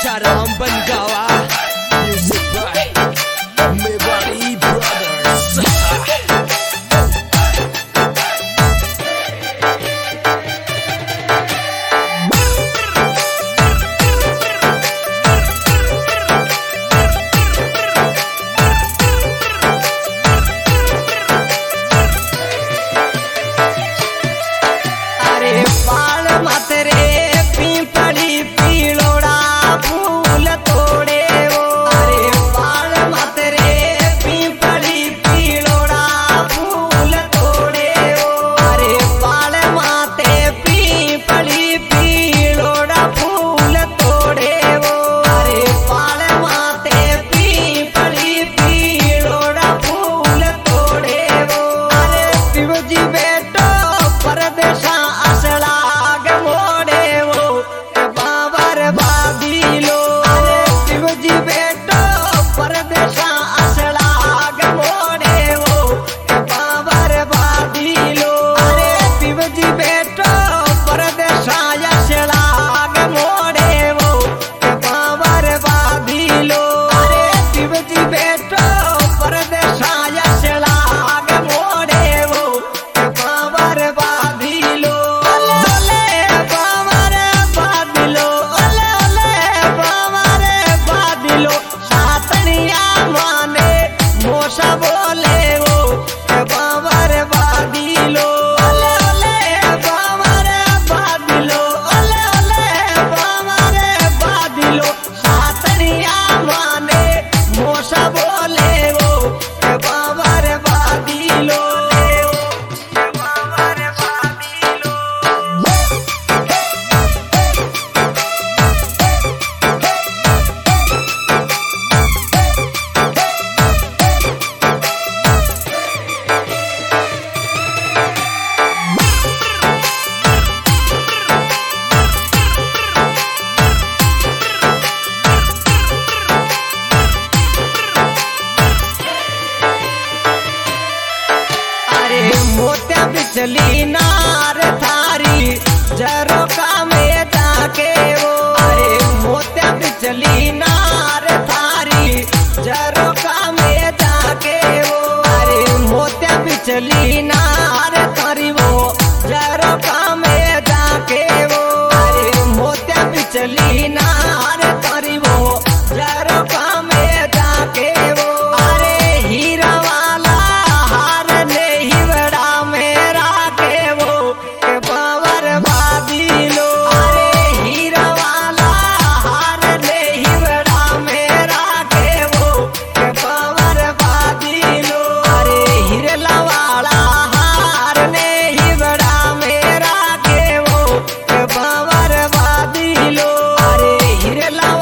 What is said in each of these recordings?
Sharam Bangawa, music by Mewari Brothers. अरे बाल मत रे पिंपड़ी पीलोड़ा फूल तोड़े वो। अरे बाल मत रे पिंपड़ी पीलोड़ा फूल तोड़े वो। अरे बाल माते पिंपड़ी पीलोड़ा फूल तोड़े वो। अरे बाल माते पिंपड़ी पीलोड़ा फूल तोड़े वो। अरे शिवजी बेटो परदेशा असलाग मोड़े वो बाबर बादीलो। अरे शिवजी बेटो परदेशा असलाग मोड़े वो बाबर बादीलो। अरे शिवजी बेटो परदेशा असलाग मोड़े वो बाबर बादीलो। अरे शिवजी बेटो परदेशा असलाग मोड़े वो बाबर बादीलो। ओले ओले बाबर बादीलो, ओले ओले बाबर बादीलो। सातनिया माने मोसा बोले वो बाबर बादीलो। ओले ओले बाबर बादीलो, ओले ओले बाबर बादीलो। सातनिया माने मोसा बोले वो बाबर बादीलो। बाबर बादीलो। अरे मोत्या बिचली नार थारी जरो का में जाके वो। अरे मोत्या बिचली नार थारी जरो का में जाके वो। अरे मोत्या बिचली नार थारी वो जरो का में जाके वो। अरे मोत्या बिचली नार थारी वो जरो का में जाके वो। अरे हीरा वाला हार ने हिवड़ा मेरा के वो बाबर बादीलो। अरे हीरा वाला हार ने हिवड़ा मेरा के वो बाबर बादीलो। अरे हिरला वाला हार ने हिवड़ा मेरा के वो बाबर बादीलो। अरे हिरला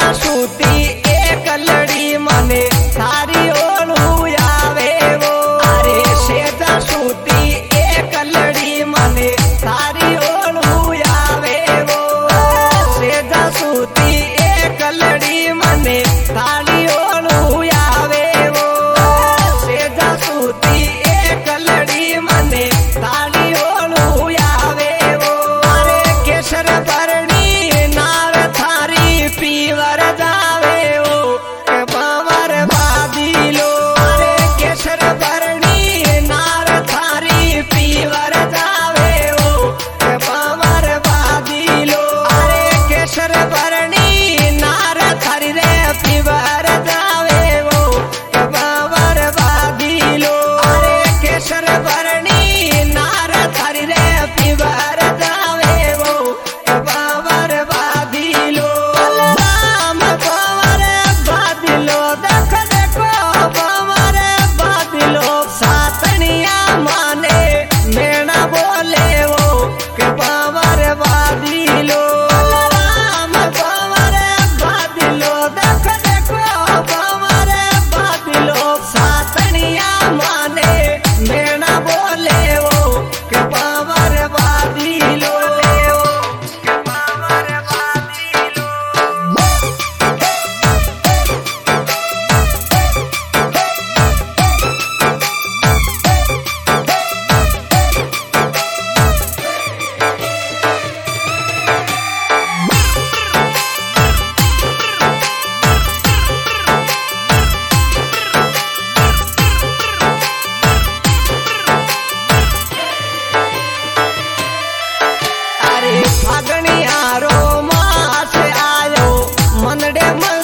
सूती एक लड़ी मने थारी ओलू आवे वो। अरे सेजा सूती एक लड़ी मने थारी ओलू आवे वो। सेजा सूती एक लड़ी मने थारी ओलू आवे वो। सेजा सूती एक लड़ी मने थारी ओलू आवे वो। अरे केसर भरणी नार थारी पीवर जावे वो के बावर बादी लो। अरे केसर भरणी नार थारी पीवर जावे वो के बावर बादी लो। अरे केसर भरणी नार थारी रे पीवर जावे वो के बावर बादी लो। अरे केसर भरणी नार थारी रे पीवर जावे वो के बावर बादी लो। राम बावर बादी लो देख देखो बावर बादी लो। सातनिया माने मेणा बोले वो के बावर बादी लो। राम बावर बादी लो देख देखो बावर बादी लो। सातनिया माने मेणा बोले वो के बावर बादी लो। के बावर बादी लो। अरे फागणियारो मास आयो मनडे